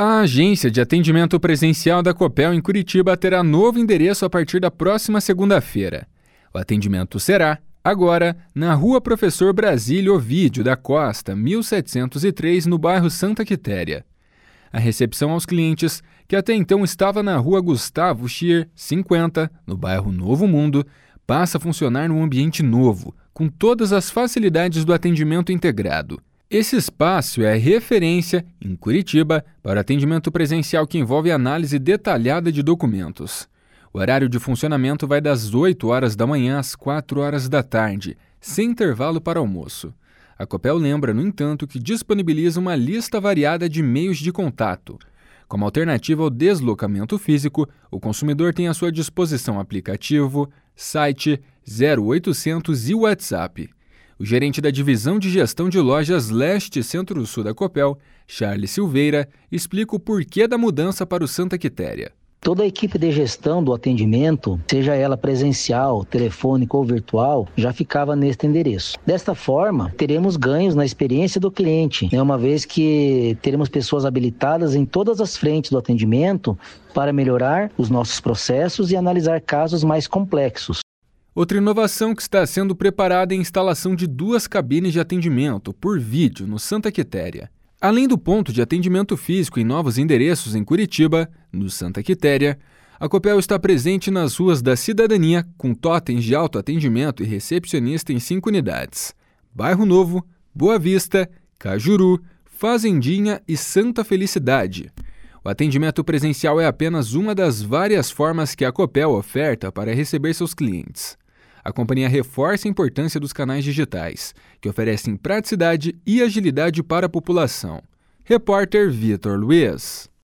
A agência de atendimento presencial da Copel em Curitiba terá novo endereço a partir da próxima segunda-feira. O atendimento será, agora, na Rua Professor Brasílio Ovídio da Costa, 1703, no bairro Santa Quitéria. A recepção aos clientes, que até então estava na Rua Gustavo Schier, 50, no bairro Novo Mundo, passa a funcionar num ambiente novo, com todas as facilidades do atendimento integrado. Esse espaço é referência, em Curitiba, para atendimento presencial que envolve análise detalhada de documentos. O horário de funcionamento vai das 8 horas da manhã às 4 horas da tarde, sem intervalo para almoço. A Copel lembra, no entanto, que disponibiliza uma lista variada de meios de contato. Como alternativa ao deslocamento físico, o consumidor tem à sua disposição aplicativo, site, 0800 e WhatsApp. O gerente da Divisão de Gestão de Lojas Leste e Centro-Sul da Copel, Charles Silveira, explica o porquê da mudança para o Santa Quitéria. Toda a equipe de gestão do atendimento, seja ela presencial, telefônica ou virtual, já ficava neste endereço. Desta forma, teremos ganhos na experiência do cliente, uma vez que teremos pessoas habilitadas em todas as frentes do atendimento para melhorar os nossos processos e analisar casos mais complexos. Outra inovação que está sendo preparada é a instalação de 2 cabines de atendimento por vídeo no Santa Quitéria. Além do ponto de atendimento físico em novos endereços em Curitiba, no Santa Quitéria, a Copel está presente nas ruas da Cidadania, com totens de autoatendimento e recepcionista em 5 unidades: Bairro Novo, Boa Vista, Cajuru, Fazendinha e Santa Felicidade. O atendimento presencial é apenas uma das várias formas que a Copel oferta para receber seus clientes. A companhia reforça a importância dos canais digitais, que oferecem praticidade e agilidade para a população. Repórter Vitor Luiz.